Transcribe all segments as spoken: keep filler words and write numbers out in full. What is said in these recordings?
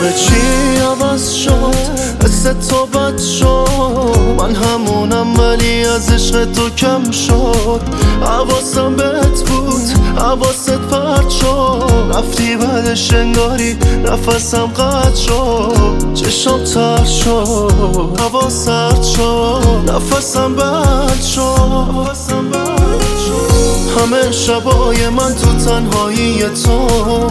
همه چی عوض شد، حس تو بد شد، من همونم ولی از عشق تو کم شد. حواسم بهت بود، حواست پرت شد، رفتی بعدش انگاری نفسم قطع شد. چشم تر شد، هوا سرد شد، نفسم بد شد. همه شبای من تو تنهایی تو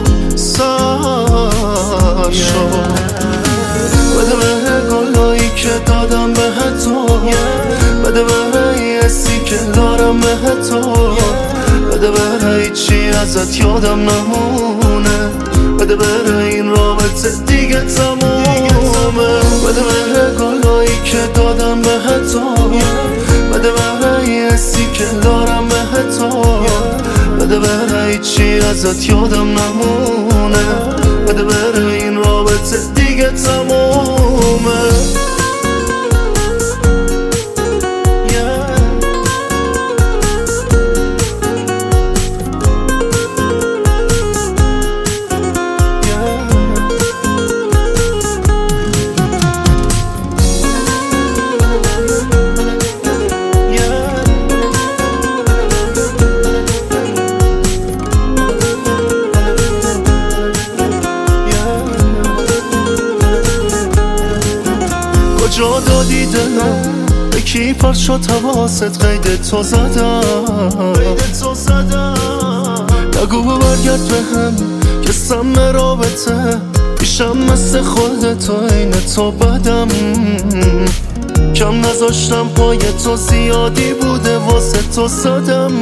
سر شد. بده به گلایی که دادم به تو، بده به حسی که دارم به تو، بده به هیچی ازت یادم نمونه، بده به این رابطه دیگه تمومه. بده به گلایی که دادم به تو، بده به حسی که دارم به تو، بده به هیچی ازت یادم نمونه، بده به این رابطه دیگه تمومه. کجا دادی دلم، به کی پر شد حواست، قید تو زدم نگو برگرد به هم که سم رابطه پیشم مثل خود تو، این تو بدم کم نذاشتم پای تو، زیادی بوده واسه تو صدم.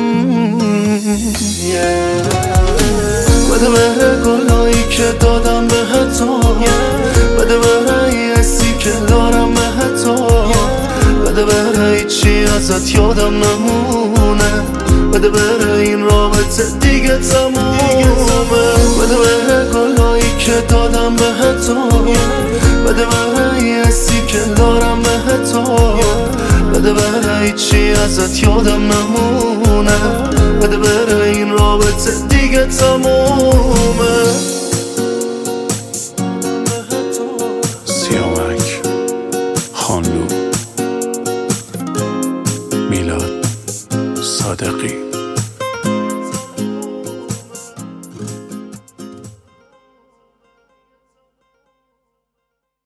بده به گلایی که دادم به تو، بده به حسی که دارم به تو، بده به هیچی ازت یادم نمونه، بده به این رابطه دیگه تمومه. بده به گلایی که دادم به تو، بده به حسی که دارم به تو، بده به هیچی ازت یادم نمونه، بده به این رابطه دیگه تمومه.